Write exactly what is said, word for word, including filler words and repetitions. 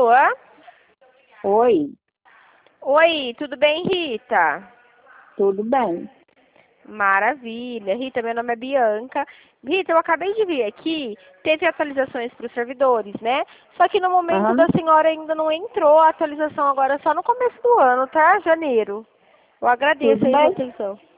Alô? Oi, Oi, tudo bem, Rita? tudo bem? Maravilha. Rita, meu nome é Bianca. Rita, eu acabei de vir aqui, teve atualizações para os servidores, né? Só que no momento da Aham, senhora ainda não entrou a atualização agora, só no começo do ano, tá? Janeiro. Eu agradeço tudo aí a sua bem? atenção.